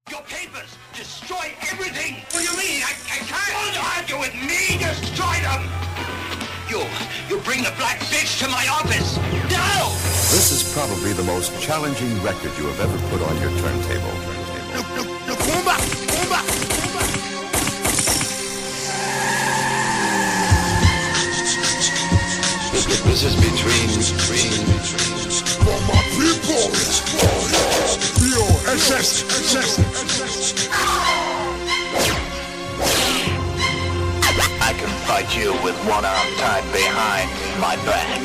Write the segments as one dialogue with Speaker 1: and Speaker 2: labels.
Speaker 1: Your papers! Destroy everything! What do you mean? I can't! Don't argue with me! Destroy them! You bring the black bitch to my office! Now!
Speaker 2: This is probably the most challenging record you have ever put on your turntable.
Speaker 3: This is between
Speaker 4: for my people. SS.
Speaker 1: I can fight you with one arm tied behind my back.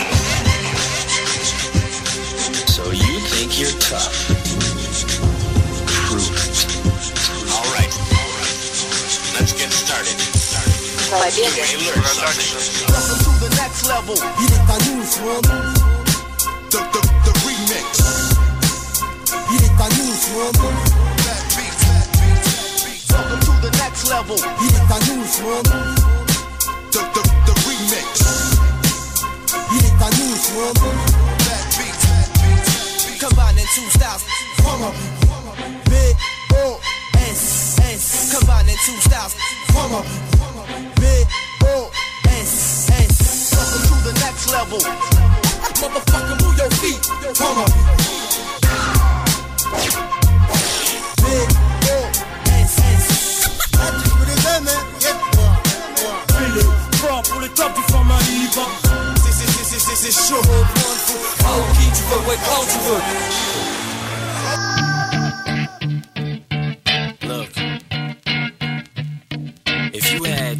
Speaker 5: So you think you're tough? Prove it.
Speaker 1: All right. Let's get started. You may learn something.
Speaker 6: Welcome to the next level.
Speaker 4: Il est à nous, Swan. The remix. Il est à nous, Swan.
Speaker 6: Welcome to the next level.
Speaker 4: Il est à nous, Swan. The remix. Il est à nous, Swan.
Speaker 6: Combining two styles. B-O-S-S. Combining two styles. B-O-S-S. Welcome to the next level.
Speaker 4: Motherfucker, move your feet. B-O-S-S.
Speaker 7: Fais-le fort pour le top du format libre.
Speaker 6: C'est chaud. Oh, qui tu veux, ouais, quand tu veux.
Speaker 5: Look, if you had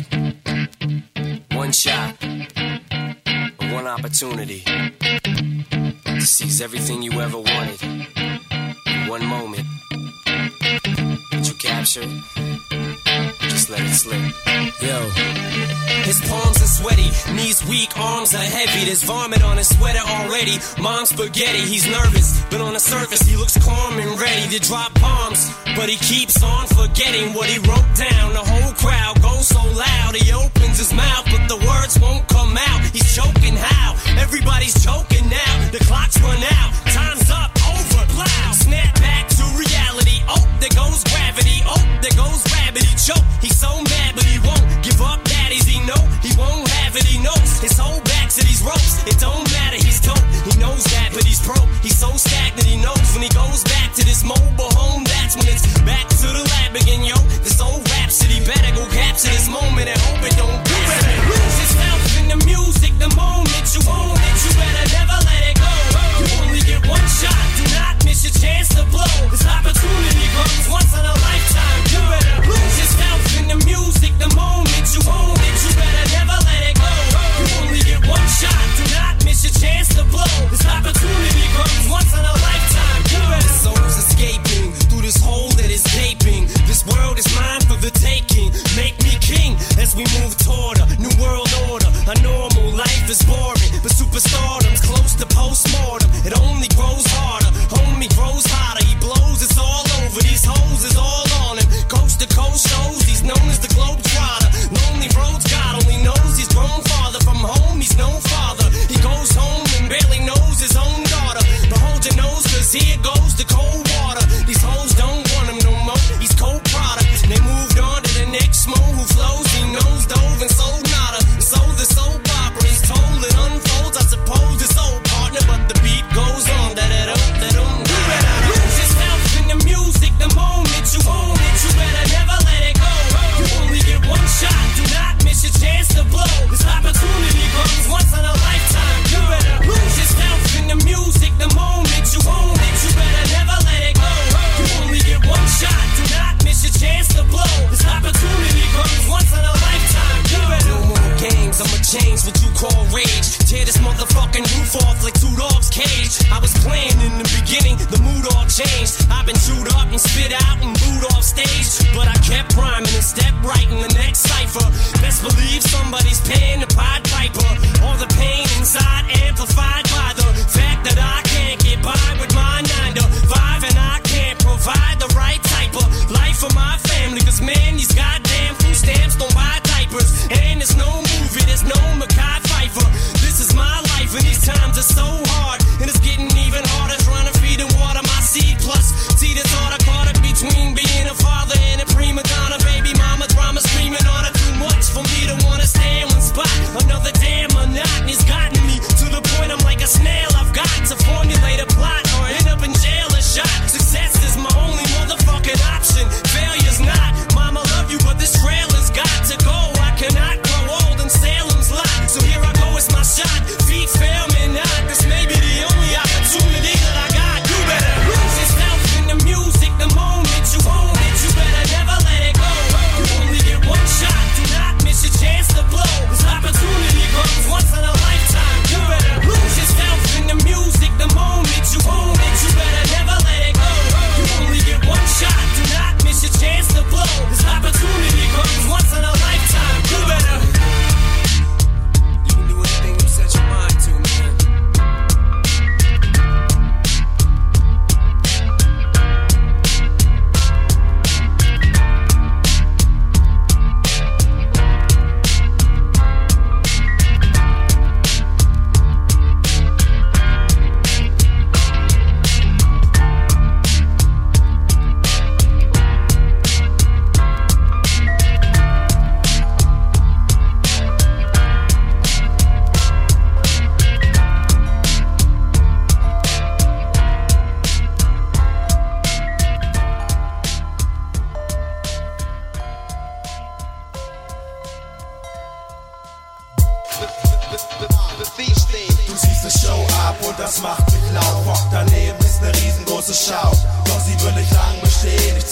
Speaker 5: one shot, one opportunity to seize everything you ever wanted in one moment, did you capture it? Just let it slip. Yo. His palms are sweaty, knees weak, arms are heavy. There's vomit on his sweater already. Mom's spaghetti, he's nervous, but on the surface he looks calm and ready to drop bombs. But he keeps on forgetting what he wrote down. The whole crowd goes so loud, he opens his mouth, but the words won't come out. He's choking how? Everybody's choking now. The clock's run out, time's up, over, plow. Snap back to reality. Oh, there goes gravity. Oh, there goes rabbit. He choke. He's so mad, but he won't give up. Daddies, he know he won't have it. He knows his whole back to these ropes. It don't matter. He's dope. He knows that, but he's broke. He's so stagnant. He knows when he goes back to this mobile home. That's when it's back to the lab again, yo. This old rhapsody better go capture this moment and hope it don't pass. You better lose yourself in the music. The moment you own it, you better never let it go. You only get one shot. Do not miss your chance to blow. This opportunity comes once in a lifetime. You better lose yourself in the music. The moment you own it, you better never let it go. You only get one shot. Do not miss your chance to blow. This opportunity comes once in a lifetime. You better. Souls escaping through this hole that is gaping. This world is mine for the taking. Make me king as we move toward a new world order. A normal life is boring, but superstardom's close to postmortem. It only grows harder, homie grows hotter. He blows, it's all over. These hoes is all on him. Coast to coast shows, he's known as the Globetrotter. Lonely roads, God only knows he's grown farther from home. He's no father. He goes home and barely knows his own daughter. But hold your nose, cause here goes the cold water. These hoes don't want him no more. He's cold product. They moved on to the next mo who flows. He knows dove and sold nada. So the soap opera is told, it unfolds. I suppose it's old partner, but the beat goes on. You better lose yourself in the music. The moment you own it, you better never let it go. You only get one shot. Do not miss your chance to blow. This opportunity comes once in a lifetime. You better lose yourself in the music. The moment you own it, you better never let it go. You only get one shot. Do not miss your chance to blow. This opportunity comes once in a lifetime. You better. No more games. I'ma change what you call rage. Tear this motherfucking roof off like two dogs' cage. I was playing in the beginning, the mood all changed. I've been chewed up and spit out and booed off stage, but I kept rhyming and stepped right in the next cipher. Best believe somebody's paying the Pied Piper. All the pain inside amplified by the fact that I can't get by with my 9 to 5, and I can't provide the right type of life for my family. Cause man, these goddamn food stamps don't buy diapers, and there's no movie, there's no Mackay Pfeiffer. This is my life, and these times are so hard, and it's getting even harder trying to feed and water my seed. Plus, see this order caught up between being a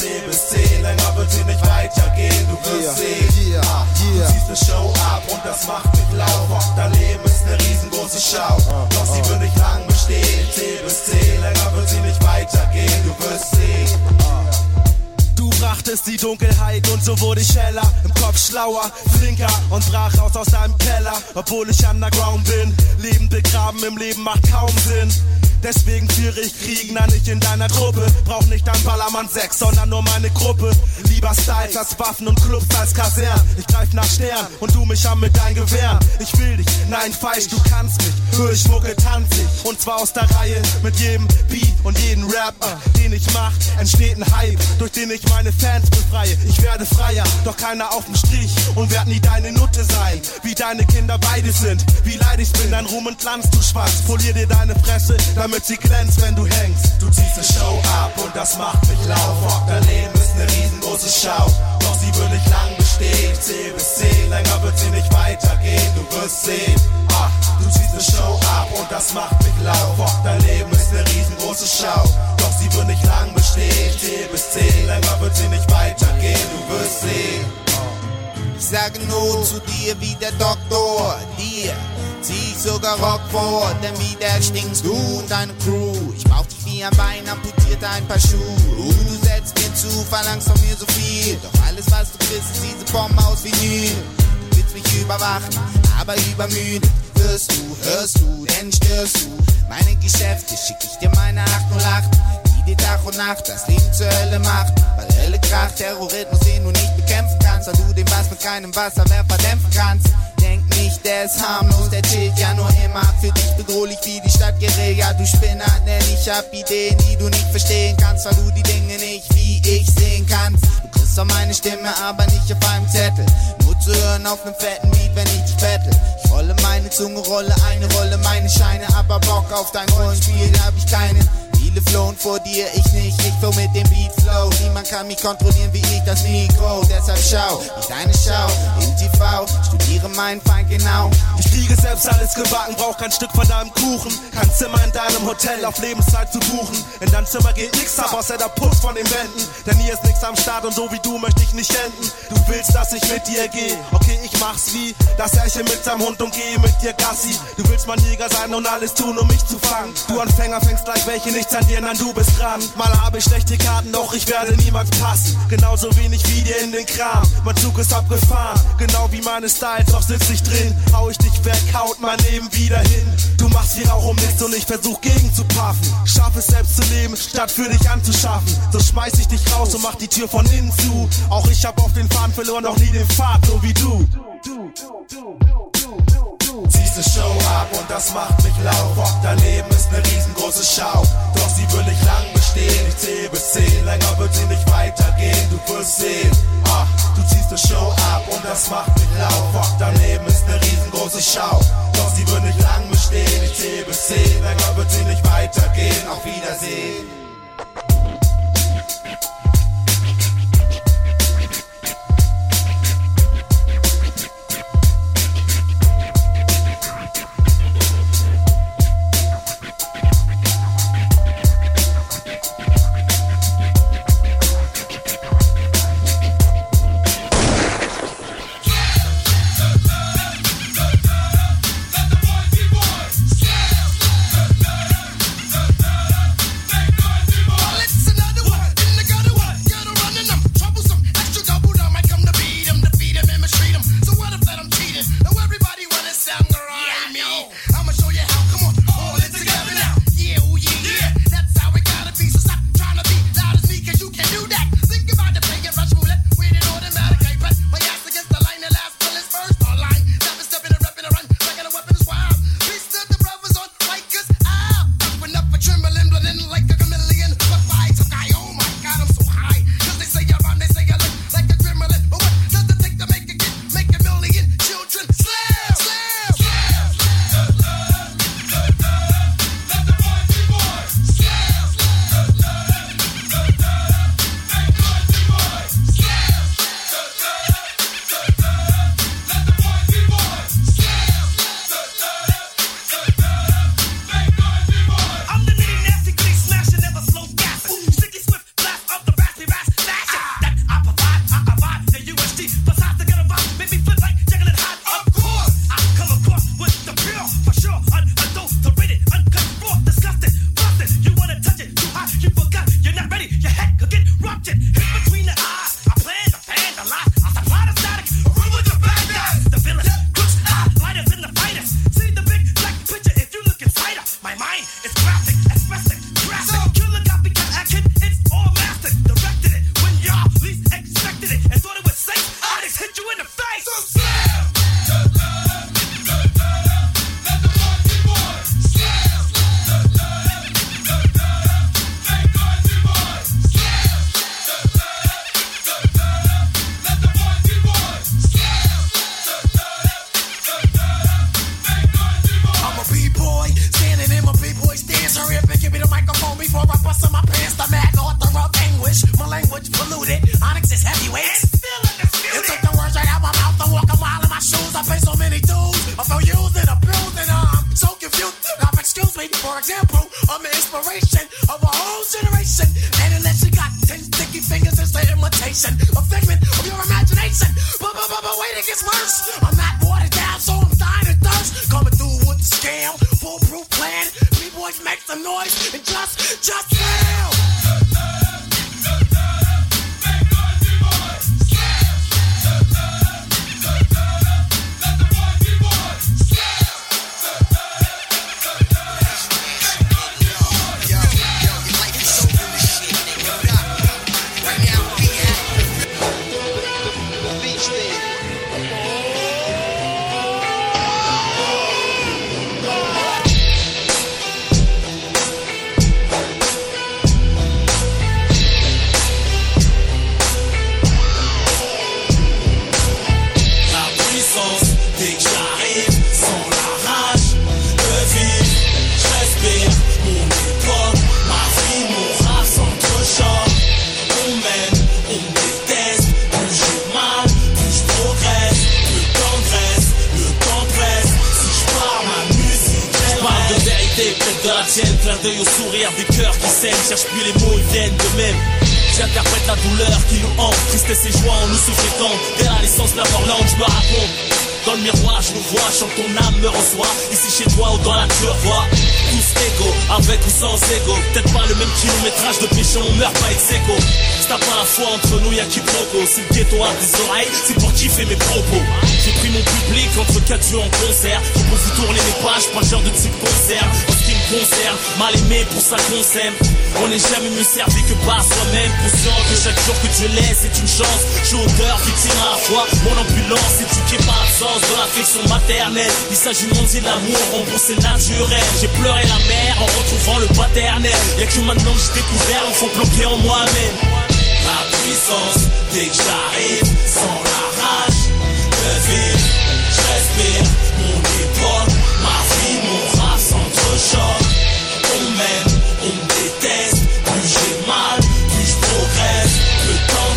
Speaker 8: C bis 10, länger wird sie nicht weitergehen, du wirst sehen. Du ziehst ne Show ab und das macht mich lau. Fuck, dein Leben ist ne riesengroße Schau. Doch sie wird nicht lang bestehen, C bis 10, länger wird sie nicht weitergehen, du wirst sehen.
Speaker 9: Du brachtest die Dunkelheit und so wurde ich heller, im Kopf schlauer, flinker und brach raus aus deinem Keller. Obwohl ich underground bin, Leben begraben im Leben macht kaum Sinn. Deswegen führe ich Krieg, na nicht in deiner Truppe. Brauch nicht dein Ballermann 6, sondern nur meine Gruppe. Lieber Styles als Waffen und Clubs als Kasern. Ich greif nach Stern und du mich an mit dein Gewehr. Ich will dich, nein falsch, du kannst mich. Hör ich Mucke, tanz ich. Und zwar aus der Reihe mit jedem Beat und jedem Rap, den ich mach, entsteht ein Hype, durch den ich meine Fans befreie. Ich werde freier, doch keiner auf dem Strich und werd nie deine Nutte sein. Wie deine Kinder beide sind, wie leid ich bin, dein Ruhm und Glanz, du Schwanz. Polier dir deine Fresse, damit sie glänzt, wenn du hängst.
Speaker 8: Du ziehst ne Show ab und das macht mich lau. Fuck, dein Leben ist ne riesengroße Schau. Doch sie wird nicht lang bestehen, C bis 10, länger wird sie nicht weitergehen, du wirst sehen. Du ziehst ne Show ab und das macht mich lau. Fuck, dein Leben ist ne riesengroße Schau. Doch sie wird nicht lang bestehen, C bis 10, länger wird sie nicht weitergehen, du wirst sehen.
Speaker 10: Ich sage nur zu dir wie der Doktor, dir zieh ich sogar Rock vor, denn wieder stinkst du und deine Crew. Ich brauch dich wie ein Bein, amputiert ein paar Schuhe. Du setzt mir zu, verlangst von mir so viel. Doch alles was du kriegst ist diese Bombe aus Vinyl. Du willst mich überwachen, aber übermüdet wirst du, hörst du, denn störst du meine Geschäfte, schick ich dir meine 808, die dir Tag und Nacht das Leben zur Hölle macht. Weil Hölle kracht, Terrorismus, den du nicht bekämpfen kannst, weil du den Bass mit keinem Wasserwerfer dämpfen kannst. Denk nicht, der ist harmlos, der chillt ja nur immer. Für dich bedrohlich wie die Stadt Guerilla. Du Spinner, denn ich hab Ideen, die du nicht verstehen kannst, weil du die Dinge nicht wie ich sehen kannst. Du kriegst auch meine Stimme, aber nicht auf einem Zettel. Nur zu hören auf nem fetten Beat, wenn ich dich bettel. Ich rolle meine Zunge, rolle eine Rolle, meine Scheine, aber Bock auf dein Rollenspiel hab ich keinen. Viele flohen vor dir, ich nicht, ich flow mit dem Beat Flow. Niemand kann mich kontrollieren wie ich das Mikro. Deshalb schau, ich deine Schau im TV, studiere meinen Feind genau.
Speaker 9: Ich kriege selbst alles gebacken, brauch kein Stück von deinem Kuchen. Kein Zimmer in deinem Hotel auf Lebenszeit zu buchen. In deinem Zimmer geht nix ab, außer der Puls von den Wänden. Denn hier ist nix am Start und so wie du möchte ich nicht enden. Du willst, dass ich mit dir gehe, okay, ich mach's wie das Herrchen mit seinem Hund und gehe mit dir Gassi. Du willst mein Jäger sein und alles tun, um mich zu fangen. Du Anfänger fängst gleich welche nichts an dir, nein, du bist dran. Mal habe ich schlechte Karten, doch ich werde niemals passen. Genauso wenig wie dir in den Kram. Mein Zug ist abgefahren, genau wie meine Styles, doch sitz ich drin. Hau ich dich weg, haut mein Leben wieder hin. Du machst wie Rauch um nichts und ich versuch gegen zu paffen. Schaff es selbst zu leben, statt für dich anzuschaffen. So schmeiß ich dich raus und mach die Tür von innen zu. Auch ich hab auf den Faden verloren, noch nie den Pfad, so wie du.
Speaker 8: Ziehst ne Show ab und das macht mich lau. Fuck, dein Leben ist ne riesengroße Schau. Doch sie will nicht lang bestehen, ich zähl bis 10, länger wird sie nicht weitergehen, du wirst sehen. Du ziehst ne Show ab und das macht mich lau. Fuck, dein Leben ist ne riesengroße Schau. Doch sie wird nicht lang bestehen, ich zähl bis 10, länger wird sie nicht weitergehen, auf Wiedersehen.
Speaker 11: fingers is the imitation, a figment of your imagination. But wait, it gets worse. I'm not watered down, so I'm dying of thirst. Coming through with the scam, foolproof plan. B-boys make some noise and just fail.
Speaker 12: Clin d'œil au sourire des cœurs qui saignent. Cherche plus les mots, ils viennent d'eux-mêmes. J'interprète la douleur qui nous hante. Tristesse et joie en nous souffrant. Dès la naissance, la morlande, je me raconte. Dans le miroir, je nous vois, chante ton âme me reçoit. Ici chez toi ou dans la nature, vois. Tous égaux, avec ou sans ego. Peut-être pas le même kilométrage de péché, on meurt pas ex aequo. Si t'as pas la foi entre nous, y'a quiproquo. Si le ghetto a des oreilles, c'est pour kiffer mes propos. J'ai pris mon public entre 4 yeux en concert. Je peux vous tourner les pages, pas le genre de type concert. En ce qui me concerne, mal aimé pour ça qu'on s'aime. On n'est jamais mieux servi que par soi-même. Conscient que chaque jour que Dieu laisse est une chance. Je suis auteur, victime à la fois. Mon ambulance éduquée par l'absence de l'affection maternelle. Il s'agit de monter l'amour, rembourser naturel. J'ai pleuré la mère en retrouvant le paternel. Y'a que maintenant que j'ai découvert l'enfant bloqué en moi-même.
Speaker 6: La puissance, dès que j'arrive, sans la rage de vivre, je respire mon époque, ma vie, mon rap s'entrechoque. On m'aime, on me déteste, plus j'ai mal, plus je progresse. Le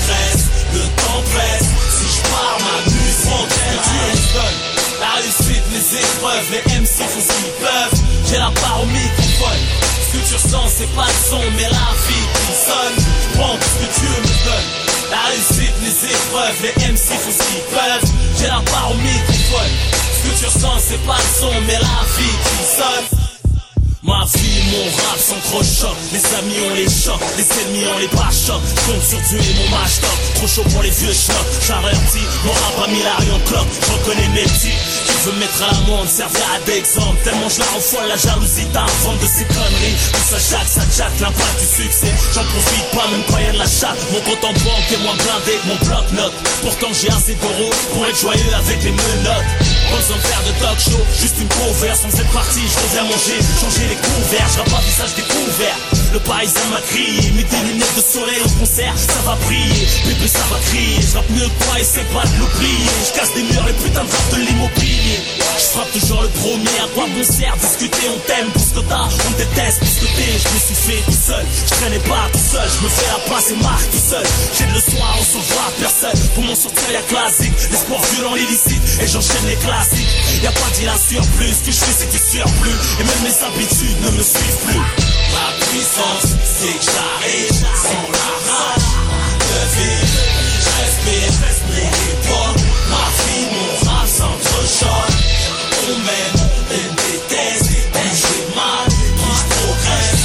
Speaker 6: temps presse, si je pars ma musique m'intéresse.
Speaker 12: La réussite, les épreuves, les MC font ce qu'ils peuvent. J'ai la part au microphone. Ce que tu ressens, c'est pas le son, mais la vie qui sonne. Je prends tout ce que Dieu me donne. La réussite, les épreuves, les MC font ce qu'ils peuvent. J'ai la part au microphone. Ce que tu ressens, c'est pas le son, mais la vie qui sonne. Ma vie, mon rap s'entrechoque. Les amis on les chocs, les ennemis on les choc. Compte sur Dieu et mon match top. Trop chaud pour les vieux schnocks. J'avertis, mon rap a mis la rue en cloque. Je reconnais mes petits qui veut mettre à l'amende, servir à d'exemple. Tellement je la rends folle, la jalousie t'invente de ces conneries. Tout ça chatte, l'impact du succès. J'en profite pas même quand y'a de la chatte. Mon compte en banque est moins blindé que mon bloc-notes. Pourtant j'ai assez d'euros pour être joyeux avec les menottes. Pas besoin de faire de talk show, juste une cover. Sans cette partie, je reviens manger, changer les couverts. Je pas visage découvert. Le parisien m'a crié, mets des lunettes de soleil au concert, ça va briller. Bébé ça va crier, je rappe mieux que toi et c'est pas de l'oublier. Je casse des murs, les putains de rap de l'immobilier. Je frappe toujours le premier, à quoi bon sert discuter, on t'aime pour ce que t'as, on déteste pour ce que t'es. Je me suis fait tout seul, je traînais pas tout seul. Je me fais la place et marque tout seul. J'ai le soir, on s'en voit personne. Pour m'en sortir y'a classique, les sports violents, l'illicite. Et j'enchaîne les classiques. Y'a pas d'il un surplus, ce que je fais c'est du surplus. Et même mes habitudes ne me suivent plus.
Speaker 6: La puissance, c'est que j'arrive sans la rage de vivre. Je respire mon époque, ma vie, mon rap s'entrechoque. On m'aime, on me déteste, plus j'ai mal, plus je progresse.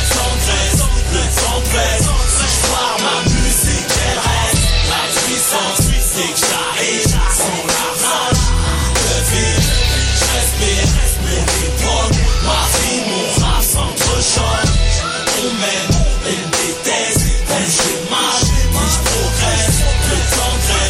Speaker 6: Le temps presse, si je pars ma musique elle reste. La puissance, c'est que j'arrive sans la rage de vivre. Je respire mon époque, ma vie, mon rap s'entrechoque. On m'aime, on me déteste, plus j'ai mal, plus je progresse. Le temps presse.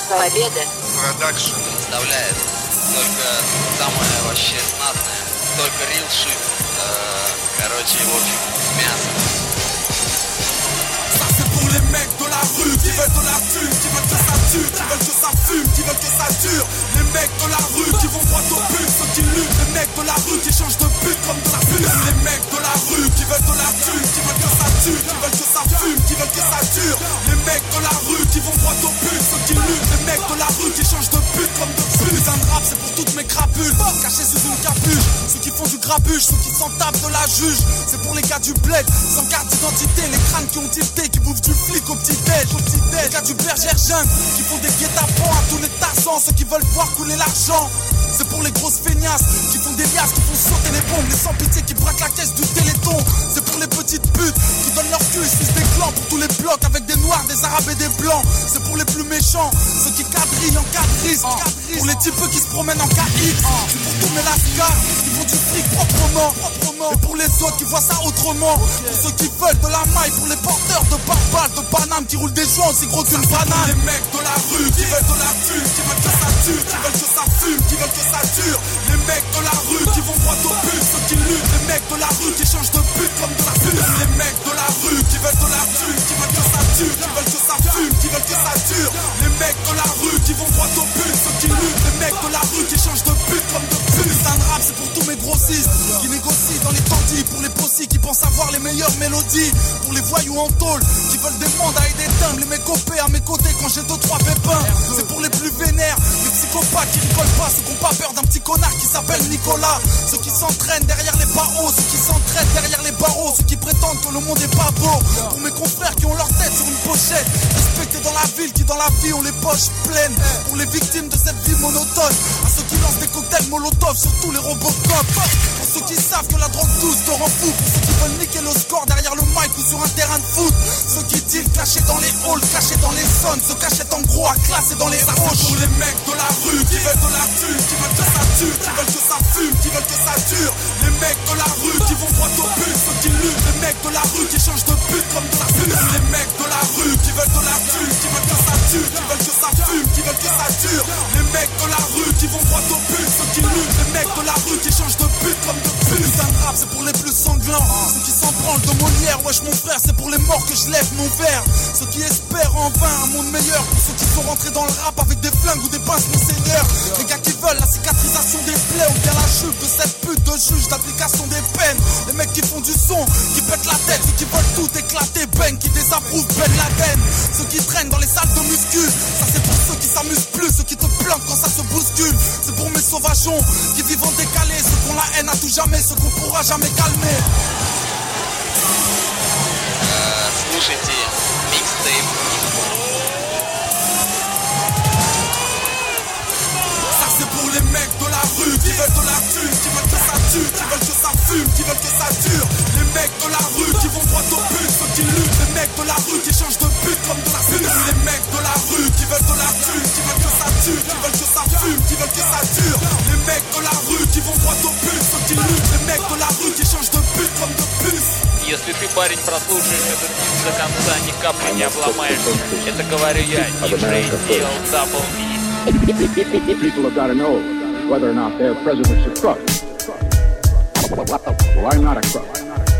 Speaker 13: Победа.
Speaker 3: Продакшн представляет только самое вообще знатное, только real shit. Короче, в общем, мясо.
Speaker 9: Ça c'est pour les mecs de la rue qui veulent de la thune, qui veulent que ça tue, qui veulent que ça fume, qui veulent que ça dure. Les mecs de la rue qui vont droit au but, ceux qui luttent. Les mecs de la rue qui changent de but comme de la pub. Les mecs de la rue qui veulent de la thune, qui veulent que ça tue, qui veulent que ça fume, qui veulent que ça dure. Les mecs de la rue qui vont droit au but, ceux qui luttent. Les mecs de la rue qui changent de but comme de pub. Putain de rap, c'est pour toutes mes crapules cachés sous une capuche. Ceux qui font du grabuge, ceux qui s'en tapent de la juge. C'est pour les gars du bled, sans carte d'identité. Les crânes qui ont tilté, qui bouffent du flic au petit-déj. Les gars du berger jeune, qui font des guet-apens à tous les tarsans. Ceux qui veulent voir couler l'argent. C'est pour les grosses feignasses qui font des liasses, qui font sauter les bombes. Les sans pitié qui braquent la caisse du Téléthon. C'est pour les petites putes qui donnent leur cul, sucent des clans. Pour tous les blocs avec des noirs, des arabes et des blancs. C'est pour les plus méchants, ceux qui quadrillent en quadrisse. Pour les types qui se promènent en KX. C'est pour tous mes lascars qui font du fric proprement. Et pour les autres qui voient ça autrement. Pour ceux qui veulent de la maille, pour les porteurs de barbales, de Paname qui roulent des joints aussi gros qu'une banane. Les mecs de la rue qui veulent de la thune, qui veulent que ça tue, qui veulent que ça fume, qui veulent que ça dure. Les mecs de la rue qui vont droit au but, ceux qui luttent. Les mecs de la rue qui changent de but comme de la pub. Les mecs de la rue qui veulent de la thune, qui veulent que ça tue, qui veulent que ça fume, qui veulent que ça dure. Les mecs de la rue qui vont droit au but, ceux qui luttent. Les mecs de la rue qui changent de but comme de pub. Putain de rap, c'est pour tous mes grossistes qui négocient dans les tandis. Pour les possis qui pensent avoir les meilleures mélodies. Pour les voyous en tôle qui veulent des mandats et des timbres. Les mecs copés à mes côtés quand j'ai 2-3 pépins. C'est pour les plus vénères, les psychopathes qui rigolent pas. Ceux qui ont pas peur d'un petit connard qui s'appelle Nicolas. Ceux qui s'entraînent derrière les barreaux. Ceux qui s'entraînent derrière les barreaux. Ceux qui prétendent que le monde est pas beau. Pour mes confrères qui ont leur tête sur une pochette. Respectés dans la ville, qui dans la vie ont les poches pleines. Pour les victimes de cette vie monotone. À ceux qui lancent des cocktails Molotov sur tous les Robocop. Pour ceux qui savent que la drogue douce te rend fou. Pour ceux qui veulent niquer le score derrière le mic ou sur un terrain de foot. Ceux qui dealent cachés dans les halls, cachés dans les zones. Ceux cachés en gros à classer dans les roches. Pour les mecs de la rue qui veulent de la thune, qui veulent que ça tue, qui veulent que ça fume, qui veulent que ça dure. Les mecs de la rue qui vont droit au but, ceux qui luttent. Les mecs de la rue qui changent de but comme de la pub. Les mecs de la rue qui veulent de la thune, qui veulent que ça tue, qui veulent que ça fume, qui veulent que ça dure. Les mecs de la rue qui vont droit au but, ceux qui luttent. Les mecs de la rue qui changent de but comme de pub. Putain de rap, c'est pour les plus sanglants, ceux qui s'en branlent de Molière. Wesh mon frère, c'est pour les morts que je lève mon verre. Ceux qui espèrent en vain un monde meilleur. Pour ceux qui sont rentrés dans le rap avec des flingues ou des pinces, mon seigneur. Les gars qui veulent la cicatrisation des plaies ou bien la chute de cette pute de juge d'application des peines. Les mecs qui font du son, qui pètent la tête. Ceux qui veulent tout éclater, bang, qui désapprouvent Ben Laden. Ceux qui traînent dans les salles de muscu. Ça c'est pour ceux qui s'amusent plus, ceux qui te plantent quand ça se bouscule. C'est pour mes sauvageons qui vivent en décalé. Ceux qui ont la haine à tout jamais, ceux qu'on pourra jamais calmer.
Speaker 3: Слушайте микстейп.
Speaker 9: Ça c'est pour les mecs de la rue qui veulent de la thune, qui veulent que ça tue, qui veulent que ça fume, qui veulent que ça dure. Les mecs de la rue qui vont droit au but, ceux qui luttent. Les mecs de la rue qui changent de but comme de la pub. Les mecs de la rue qui veulent de la thune, qui veulent que ça tue, qui veulent que ça fume, qui veulent que ça dure. Les mecs de la rue qui vont droit au but, ceux qui luttent. Les mecs de la rue qui changent de but comme de puce.
Speaker 14: Если ты, парень, прослушаешь этот диск до конца, ни капли не обломаешься. Это говорю я, диджей Дил Дабл Би.
Speaker 15: People have got to know whether or not their president's a crook. Well, I'm not a crook.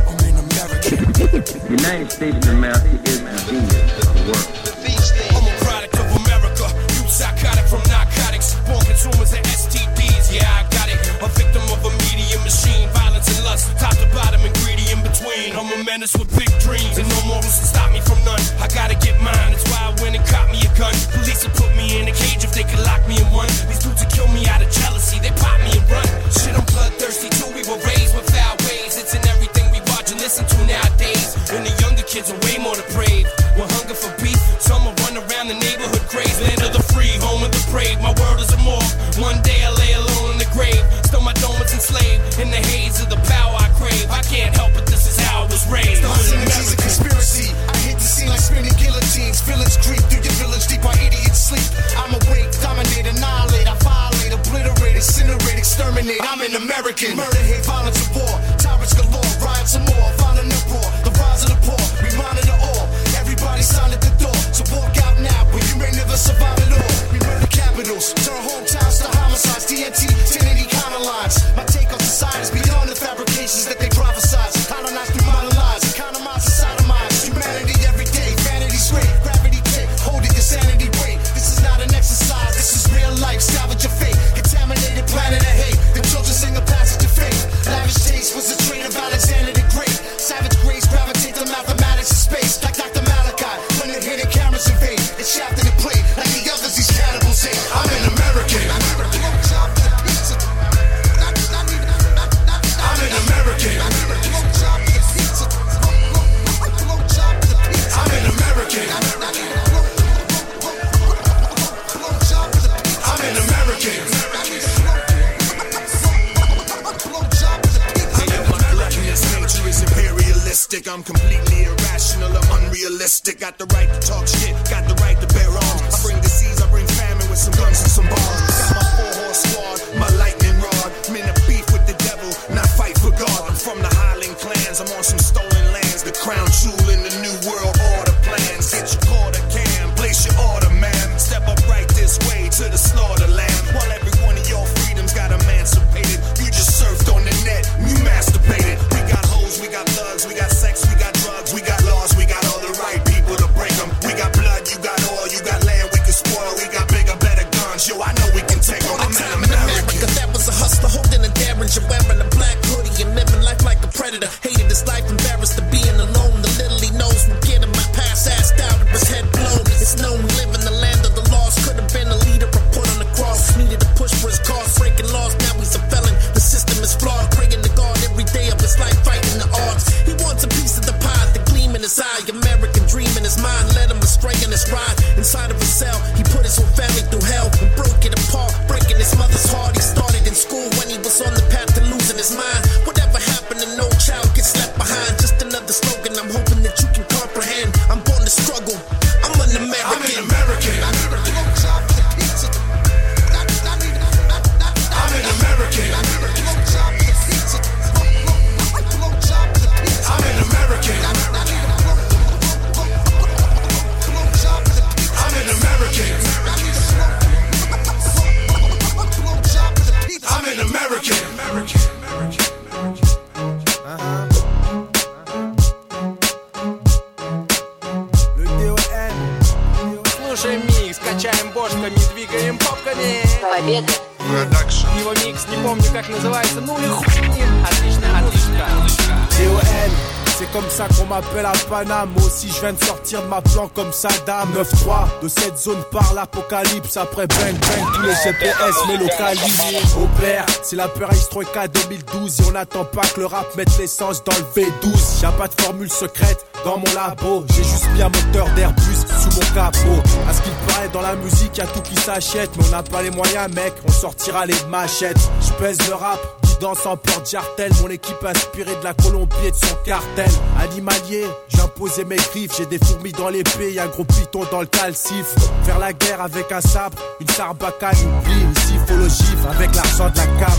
Speaker 16: The United States of America is the genius of the world.
Speaker 6: I'm a product of America. You psychotic from narcotics. Born consumers of STDs. Yeah, I got it. A victim of a media machine. Violence and lust. Top to bottom and greedy in between. I'm a menace with big dreams. And no morals to stop me from none. I gotta get mine. That's why I went and caught me a gun. Police will put me in a cage if they could lock me in one. These dudes will kill me out of jealousy. They pop me and run. Shit, I'm bloodthirsty too. We were raised with foul ways. It's in everything we watch and listen to nowadays. And the younger kids are way more depraved. With hunger for beef, some will run around the neighborhood crazed. Land of the free, home of the brave. My world is a morgue. One day I lay alone in the grave. Still my dome is enslaved. In the haze of the power I crave. I can't help it, this is how I was raised.
Speaker 11: It's a conspiracy. I hit the scene like spinning guillotines. Villains creep through your village deep while idiots sleep. I'm awake, dominate, annihilate. I violate, obliterate, incinerate, exterminate. I'm an American. Murder, hate, violence, and war. Tyrants galore, riots and more. Violent uproar, the rise of the poor. We monitor all. Everybody sign at the door. So walk out now, but you may never survive at all.
Speaker 8: the irrational or unrealistic. Got the right to talk shit, got the right to bear arms. I bring disease, I bring famine with some guns and some bombs. Got my 4-horse squad, my lightning rod. I'm in a beef with the devil, not fight for God. I'm from the Highland clans, I'm on some stolen lands. The crown jewel in the new world order plans. Get your quarter can, place your order, man. Step up right this way to the slaughterland. While every one of your freedoms got emancipated. You just surfed on the net, you masturbated. We got hoes, we got thugs, we got sex, we got drugs, we got laws, we got all the right people to break them. We got blood, you got oil, you got land we can spoil. We got bigger, better guns, yo, I know we can take on them. I'm an American.
Speaker 11: That was a hustler holding a Derringer, wearing a black hoodie and living life like a predator. Hated his life, embarrassed to being alone. The little he knows will get him my past assed out of his head blown. It's known we live in the land of the lost. Could have been a leader or put on the cross. Needed to push for his cause, breaking laws. Now he's a felon. The system is flawed. Praying to God every day of his life, fighting the odds. He wants a piece of the pie, the gleam in his eye. American dream in his mind led him astray in his ride. Inside of his cell, he put his whole family through hell and broke it apart, breaking his mother's heart. He started in school when he was on the path to losing his mind. Whatever happened to no child gets left behind. Just another slogan. I'm hoping that you can comprehend. I'm born to struggle. I'm an American.
Speaker 8: I'm an American. I'm an American. I'm an American. I'm an American. I'm an American.
Speaker 14: Слушаем микс, качаем бошками, двигаем попками.
Speaker 13: Победа.
Speaker 14: Его микс, не помню как называется, ну и хуй. Отличная музычка.
Speaker 9: DON, c'est comme ça qu'on m'appelle à Paname. Moi aussi je viens de sortir de ma plan comme Saddam. 9-3, de cette zone par l'apocalypse. Après bang bang, tous les GPS me localisent. Au père, c'est la perestroïka 2012. Et on n'attend pas que le rap mette l'essence dans le V12. Y'a pas de formule secrète dans mon labo. J'ai juste mis un moteur d'Airbus sous mon capot. À ce qu'il paraît dans la musique y'a tout qui s'achète. Mais on n'a pas les moyens mec, on sortira les machettes. Je pèse le rap, danse en porte-jartel. Mon équipe inspirée de la Colombie et de son cartel. Animalier, j'ai imposé mes griffes. J'ai des fourmis dans l'épée, y'a un gros python dans le calcif. Faire la guerre avec un sabre, une sarbacane, oublie. Ici faut le gif avec l'argent de la cam.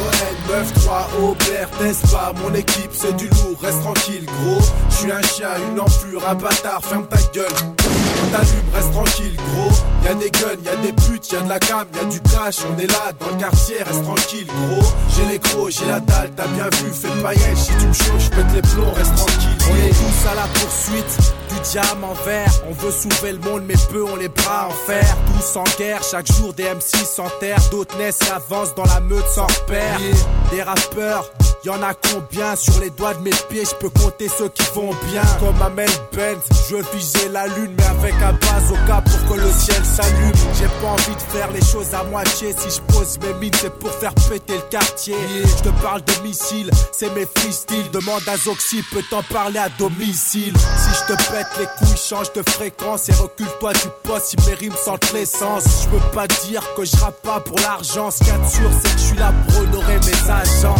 Speaker 9: DON, 9-3, Aubert, n'est-ce pas? Mon équipe c'est du lourd, reste tranquille gros. Je suis un chien, une enflure, un bâtard, ferme ta gueule. T'allumes, reste tranquille gros. Y'a des guns, y'a des putes, y'a de la cam, y'a du cash. On est là dans le quartier, reste tranquille gros. J'ai les crocs, j'ai la dalle, t'as bien vu, fais paillettes. Si tu me chauffes, j'pète les plombs, reste tranquille. On est tous à la poursuite du diamant vert. On veut soulever le monde mais peu ont les bras en fer. Tous en guerre, chaque jour des M6 s'enterrent. D'autres naissent et avancent dans la meute sans repère. Des rappeurs, y'en a combien? Sur les doigts de mes pieds, j'peux compter ceux qui vont bien. Comme Amel Benz, je veux viser la lune, mais avec un bazooka pour que le ciel s'allume. J'ai pas envie de faire les choses à moitié. Si je pose mes mines, c'est pour faire péter le quartier. Je te parle de missiles, c'est mes freestyles. Demande à Zoxy, peut t'en parler à domicile. Si je te pète les couilles, change de fréquence et recule-toi du poste si mes rimes sentent l'essence. Je peux pas dire que je rappe pas pour l'argent. Ce qu'il y a de sûr, c'est que je suis là pour honorer mes agents.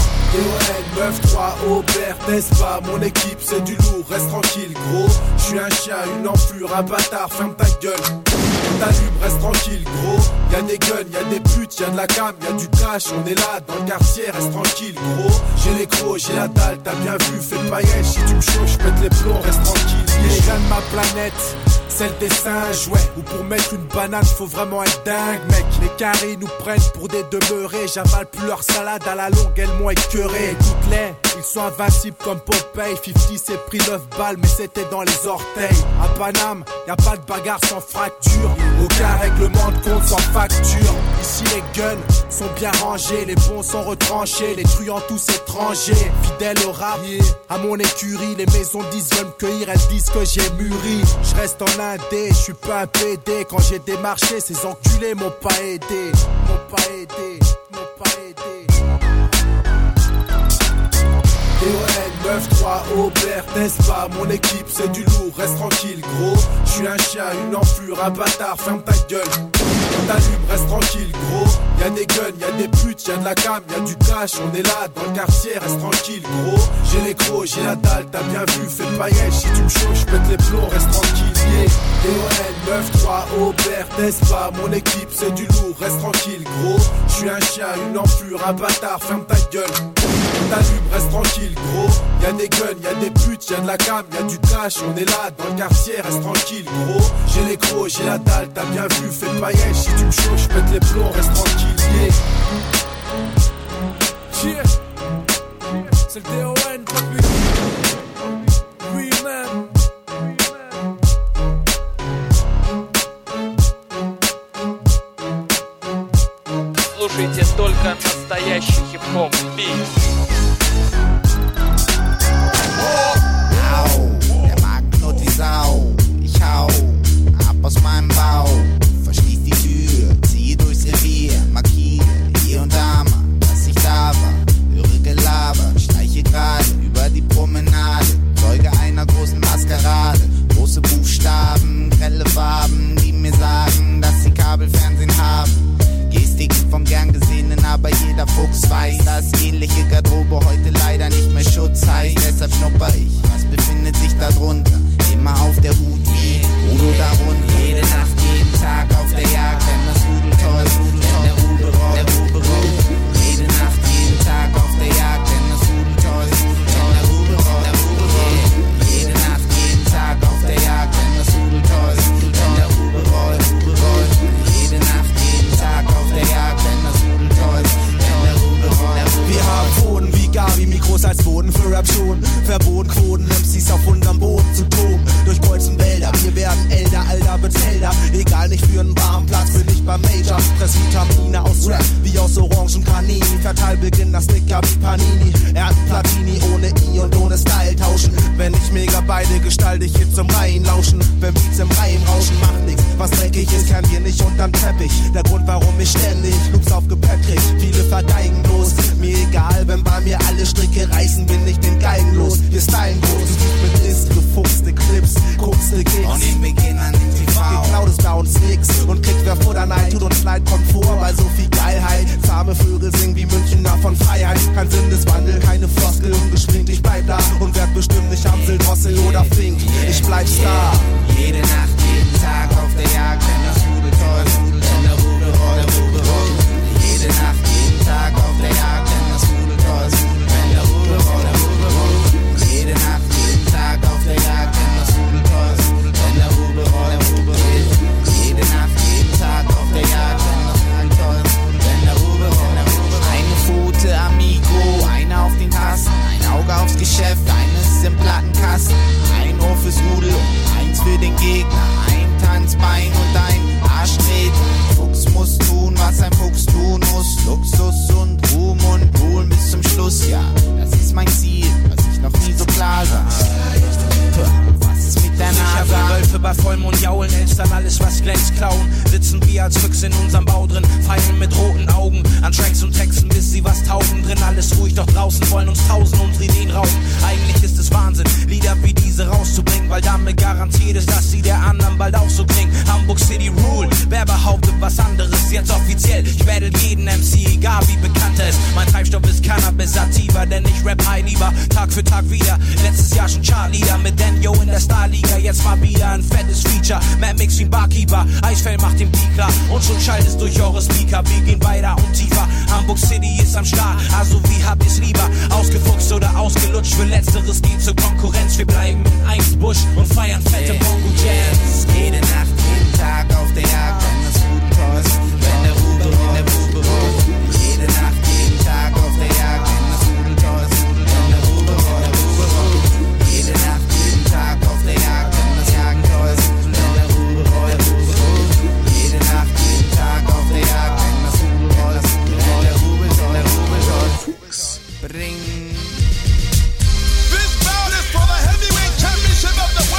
Speaker 9: DON, 9-3, Aubert, n'est-ce pas? Mon équipe c'est du lourd, reste tranquille gros. Je suis un chien, une enflure, un bâtard, ferme ta gueule. T'allumes, reste tranquille gros. Y'a des guns, y'a des putes, y'a de la cam, y'a du cash. On est là dans le quartier, reste tranquille gros. J'ai les crocs, j'ai la dalle, t'as bien vu, fais paillettes. Si tu me chauffes, j'pète les plombs, reste tranquille. Les gars de ma planète, celle des singes, ouais. Ou pour mettre une banane, faut vraiment être dingue, mec. Les carrés nous prennent pour des demeurés. J'avale plus leur salade, à la longue, elles m'ont écœuré. Écoute-les, ils sont invincibles comme Popeye. 50 s'est pris 9 balles, mais c'était dans les orteils. À Paname, y'a pas de bagarre sans fracture. Aucun règlement de compte sans facture. Ici les guns sont bien rangés, les bons sont retranchés, les truands tous étrangers. Fidèles au rap, à mon écurie, les maisons 10 veulent me cueillir, elles disent que j'ai mûri. Je reste en indé, je suis pas un PD. Quand j'ai démarché, ces enculés m'ont pas aidé. M'ont pas aidé, m'ont pas aidé. DON 9-3, Aubert, n'est-ce pas? Mon équipe c'est du lourd, reste tranquille gros. J'suis un chien, une enflure, un bâtard, ferme ta gueule. T'allumes, reste tranquille gros. Y'a des guns, y'a des putes, y'a de la cam, y'a du cash. On est là dans le quartier, reste tranquille gros. J'ai les crocs, j'ai la dalle, t'as bien vu, fais le paillage. Si tu me chauffes, j'pète les plombs, reste tranquille. DON 9-3, Aubert, n'est-ce pas? Mon équipe c'est du lourd, reste tranquille gros. J'suis un chien, une enflure, un bâtard, ferme ta gueule. T'allumes, reste tranquille gros. Y'a des guns, y'a des putes, y'a de la cam, y'a du cash. On est là dans le quartier, reste tranquille gros. J'ai les crocs, j'ai la dalle, t'as bien vu, fais le paillage. Si tu me chauffes, j'pète les plombs, reste tranquille. Yeah. C'est le DON, pas lui. Lui-même.
Speaker 14: Слушайте только настоящий хип-хоп.
Speaker 10: Der Magen knurrt wie Sau. Ich hau ab aus meinem Bauch. Verschließ die Tür, ziehe durchs Revier. Markiere hier und da mal, dass ich da war. Höre Gelaber, schleiche gerade über die Promenade. Zeuge einer großen Maskerade. Große Buchstaben, grelle Farben, die mir sagen, dass sie Kabelfernsehen haben. Gestiken vom gern Gesehenen, aber jeder Fuchs weiß, dass ähnliche Garderobe heute leider nicht mehr Schutz heißt. Deshalb schnupper ich, was befindet sich da drunter? Immer auf der Hut wie Udo darunter. Jede Nacht, jeden Tag auf der Jagd, wenn das Rudeltor ist, wenn der Rubel rollt. Jede Nacht, jeden Tag auf der Jagd, wenn das Rudeltor ist, wenn der Rubel rollt. Jede Nacht, jeden Tag auf der Jagd, wenn das Rudeltor ist, wenn der Rubel rollt. Jede Nacht, jeden Tag auf der Jagd, wenn das Rudeltor ist, wenn der Rubel rollt.
Speaker 9: Wir haben Pfoten wie Gabi, Mikros als Boden für Rap schon. Verboten Quoten, MCs auf unserem Boden zu toben. Durchkreuzen Wälder, wir werden älter, Alter wird älter. Egal, nicht für einen warmen Platz, bin ich beim Major. Press Vitamine aus Rap, wie aus Orangen Canini. Verteil Beginn das Nicker wie Panini. Platini, ohne I und ohne Style tauschen. Wenn ich mega beide gestalte ich Hits zum Reihen lauschen. Wenn Beats im Reim rauschen, macht nix. Was dreckig ist, kennen wir nicht unterm Teppich. Der Grund, warum ich ständig Loops auf Gepäck krieg. Viele vergeigen bloß, mir egal, wenn bei mir alle Stricke reißen, bin ich den Geigen los. Wir stylen groß, mit List, gefuchste Clips, guckste Gigs.
Speaker 10: Und im Beginn an den TV.
Speaker 9: Geklaut ist bei uns nix und kriegt wer Futter nein, tut uns leid, kommt vor, bei so viel Geilheit. Zahme Vögel singen wie Münchner von Freiheit. Kein Sinneswandel, keine Floskel, ungeschminkt, ich bleib da und werd bestimmt nicht Amsel, Drossel oder Fink. Ich bleib Star.
Speaker 10: Jede Nacht, jeden Tag auf der Jagd, wenn das Rudeltor ist, wenn der Rubel rollt. Jede Nacht, jeden Tag auf der Jagd, wenn das Rudeltor ist, wenn der Rubel rollt. Jede Nacht, jeden Tag auf der Jagd, wenn das Rudeltor ist, wenn der Rubel rollt. Jede Nacht, jeden Tag auf der Jagd, wenn das Rudeltor ist, wenn der Rubel rollt. Eine Pfote Amigo, eine auf den Tasten, ein Auge aufs Geschäft, eines im Plattenkasten, ein Ohr fürs Rudel und eins für den Gegner, ein Tanzbein und ein Arschtritt. Fuchs muss tun, was ein Fuchs tun muss. Luxus und Ruhm und Ruhen bis zum Schluss, ja, das ist mein Ziel, was ich noch nie so klar sah. Was ist mit der Nase?
Speaker 13: Wölfe bei Vollmond jaulen, Elstern, alles was glänzt klauen. Sitzen wir als Füchse in unserem Bau drin, feilen mit roten Augen an Tracks und Texten, bis sie was taugen. Drin alles ruhig, doch draußen wollen uns tausend unsere Ideen rauben. Eigentlich ist es Wahnsinn, Lieder wie diese rauszubringen, weil damit garantiert ist, dass sie der anderen bald auch so klingen. Hamburg City Rule, wer behauptet was anderes, jetzt offiziell. Ich battle jeden MC, egal wie bekannt er ist. Mein Treibstoff ist Cannabis Sativa, denn ich rap high lieber, Tag für Tag wieder. Letztes Jahr schon Chartleader mit Daniel in der Starliga, jetzt mal wieder ein fettes Feature. Mad Mix wie ein Barkeeper, Eisfell macht den Beat klar und schon schallt es durch eure Speaker. Wir gehen weiter und tiefer, Hamburg City ist am Start, also wie habt ihr's lieber? Ausgefuchst oder ausgelutscht, für Letzteres geht zur Konkurrenz. Wir bleiben in Eimsbusch und feiern fette Bongo Jams.
Speaker 10: Jede Nacht, jeden Tag auf der Jagd, wenn das Rudeltor ist, wenn der Rubel rollt. Jede Nacht, jeden Tag auf der Jagd, wenn das Rudeltor ist, wenn der Rubel rollt. Jede Nacht, jeden Tag auf der Jagd, wenn das Jagdtor ist, wenn der Rubel rollt. Jede Nacht, jeden Tag auf der Jagd, wenn das Rubel rollt, wenn der Rubel rollt. Bring.
Speaker 8: This bout is for the heavyweight championship of the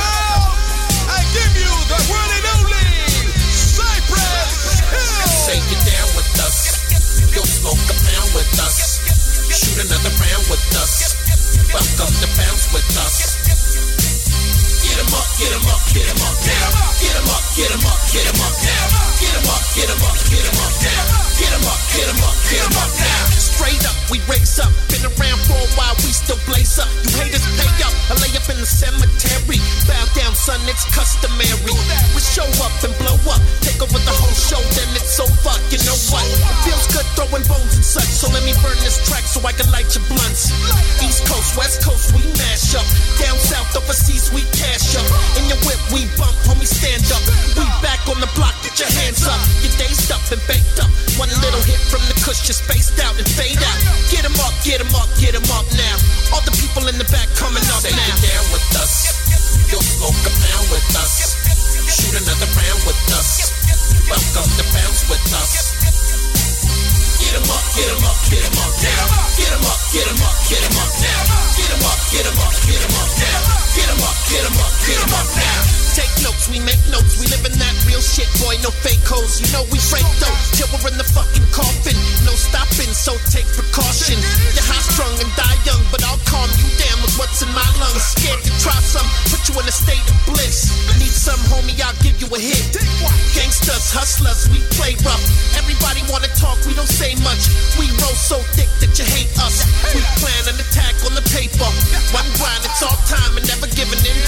Speaker 6: get 'em up now. Get 'em up, get 'em up, get 'em up now. Get 'em up, get 'em up, get 'em up now. Get 'em up, get 'em up, get 'em up now.
Speaker 11: Straight up, we raise up. Been around for a while, we still blaze up. You haters pay up, I lay up in the cemetery. Bow down, son, it's customary. We show up and blow up, take over the whole show, then it's over. You know what? It feels good throwing bones and such. So let me burn this track so I can light your blunts. East Coast, West Coast, we mash up. Down south, overseas, we cash up. In your whip, we bump, homie, stand up. We back on the block, get your hands up. Your day's up and baked up. One little hit from the cush, you're spaced out and fade out. Get 'em up, get 'em up, get 'em up now. All the people in the back coming up
Speaker 6: Take
Speaker 11: now.
Speaker 6: it down with us. You'll smoke a pound with us. Shoot another round with us. Welcome to bounce with us. Get 'em up, get 'em up, get 'em up now. Get 'em up, get 'em up, get 'em up now. Get 'em up, get 'em up, get 'em up now. Get 'em up, get 'em up, get 'em up now.
Speaker 11: Take notes, we make notes, we live in that real shit, boy, no fake hoes. You know we break though, till we're in the fucking coffin. No stopping, so take precaution. You're high strung and die young, but I'll calm you down with what's in my lungs. Scared to try some, put you in a state of bliss. Need some, homie, I'll give you a hit. Gangsters, hustlers, we play rough. Everybody wanna talk, we don't say much. We roll so thick that you hate us. We plan an attack on the paper. One grind, it's all time and never giving it